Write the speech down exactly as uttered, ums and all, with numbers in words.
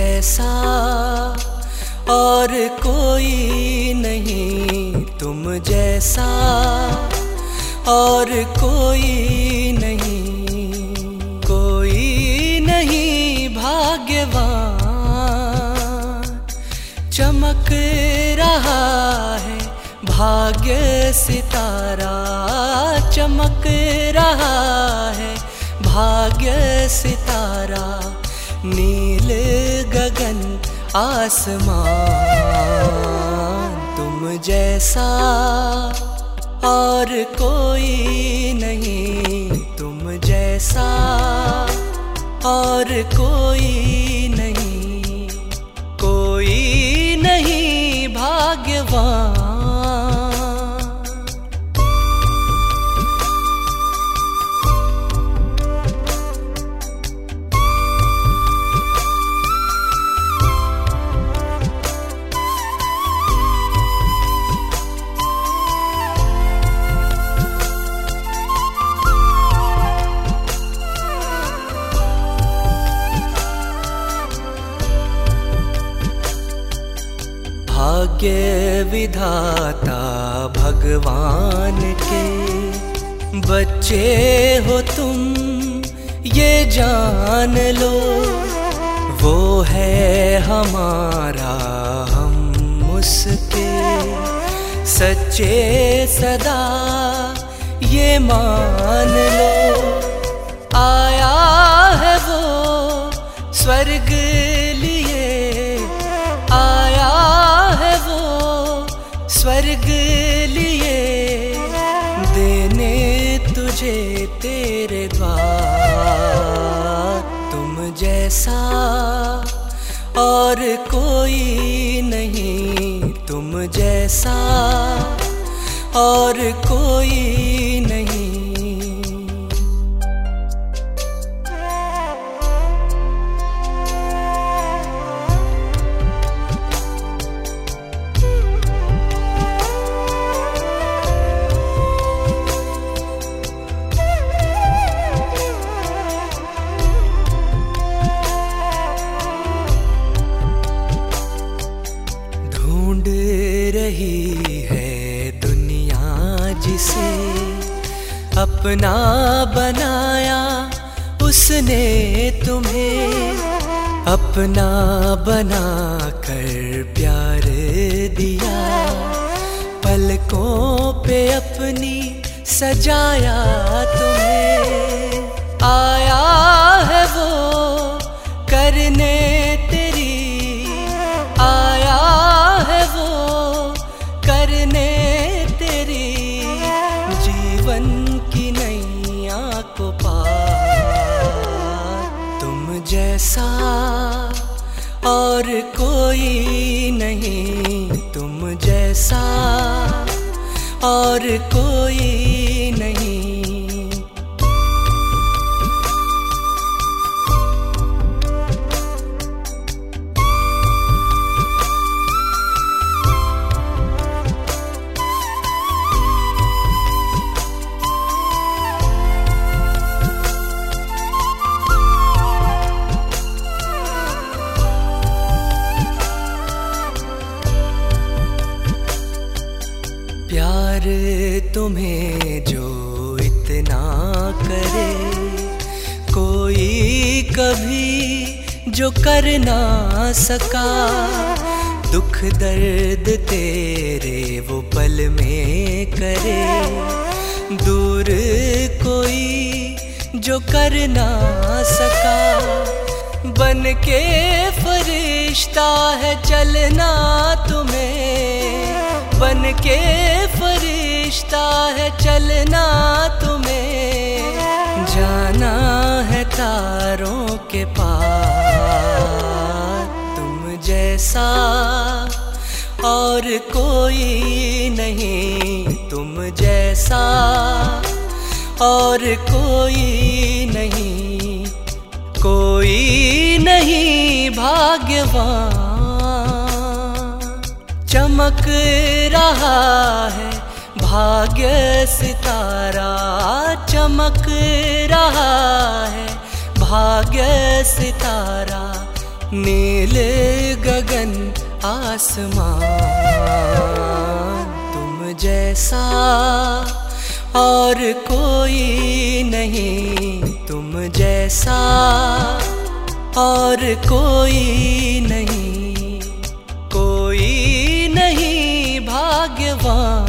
जैसा और कोई नहीं, तुम जैसा और कोई नहीं, कोई नहीं भाग्यवान। चमक रहा है भाग्य सितारा, चमक रहा है भाग्य सितारा। नील गगन आसमान, तुम जैसा और कोई नहीं, तुम जैसा और कोई नहीं, कोई नहीं भाग्यवान। भाग्य विधाता भगवान के बच्चे हो तुम, ये जान लो। वो है हमारा, हम उसके सच्चे सदा, ये मान लो। आया है वो स्वर्ग लिए, आया है वो स्वर्ग लिए, देने तुझे तेरे द्वार। तुम जैसा और कोई नहीं, तुम जैसा और कोई नहीं। ढूंढ रही है दुनिया जिसे अपना बनाया उसने तुम्हें, अपना बना कर प्यार दिया। पलकों पे अपनी सजाया तुम्हें, आया है वो करने तेरी, आया है वो करने तेरी, जीवन की नैया को पार। तुम जैसा और कोई नहीं, तुम जैसा और कोई नहीं। प्यार तुम्हें जो इतना करे, कोई कभी जो कर ना सका। दुख दर्द तेरे वो पल में करे, दूर कोई जो कर ना सका। बन के फरिश्ता है चलना तुम्हें, बन के फरिश्ता है चलना तुम्हें। जाना है तारों के पार। तुम जैसा और कोई नहीं, तुम जैसा और कोई नहीं, कोई नहीं भाग्यवान। चमक रहा है भाग्य सितारा, चमक रहा है भाग्य सितारा। नीले गगन आसमान, तुम जैसा और कोई नहीं, तुम जैसा और कोई नहीं, कोई नहीं भाग्यवान